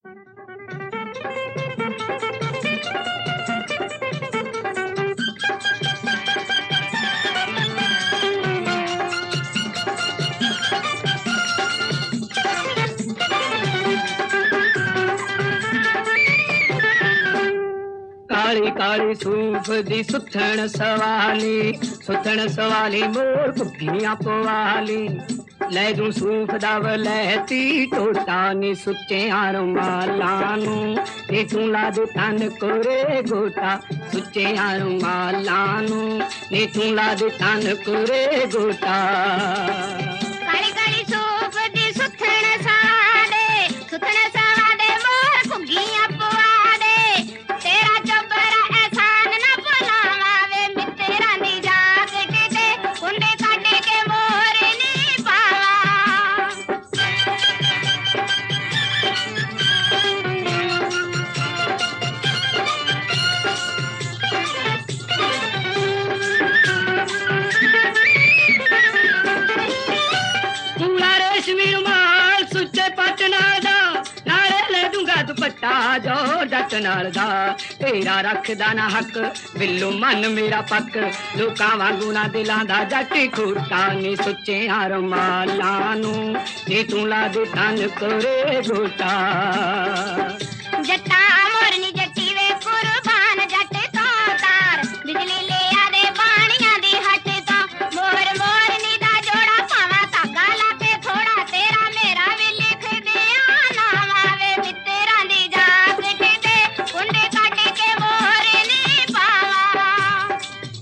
काली काली सूफ दी सुथण सवाली मोर कुठियां पवाली ले दूं सूफ दा वलैती टोटा नी सुच्चियां रुमालां नूं नी तूं ला दे तन कोरे गोटा सुच्चियां रुमालां नूं नी तूं ला दे तन कोरे गोटा काली काली सूफ दी सुथण सवाले मोर कुठियां पवाले तेरा चोबरा एहसान ना भुलावा वे मित्तरा दी जाग के कुंडे काटे के मोर नी पावा तूला रेशमी रुमाल सुच्चे पट नाल दा नाले ले दूंगा दुपट्टा जो जट नाल दा तेरा रखदा ना हक बिल्लू मन मेरा पक लोकां वांगू ना दिलां दा जट खूटा नी सुच्चियां रुमालां नूं नी तूं ला दे तन कोरे गोटा जट्टा मोरनी जट्टी वे कुर्बान जट तो तार बिजली ले आदे पानियां दी हट तो मोर मोरनी दा जोड़ा पावा धागा ला के थोड़ा तेरा मेरा भी लिख दे नावा वे मित्तरा दी जाग के कुंडे काटे के मोर नी पावा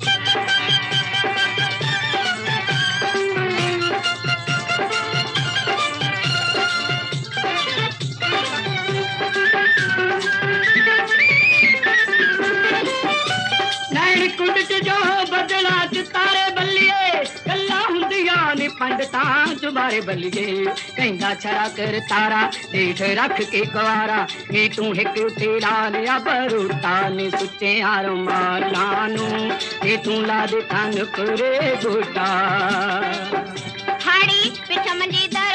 नैन कुंड च जो बदला च तारे बल्लिए गल्लां हुंदियां नी पंडतां च बारे बल्लिए कहंदा छड़ा कर तारा देठ रख के कुआरा नी तूं हिक ते ला लिया बरूटा नी सुच्चियां रुमालां नूं नी तूं ला दे तन कोरे गोटा हाड़ी पिठ मंजी दर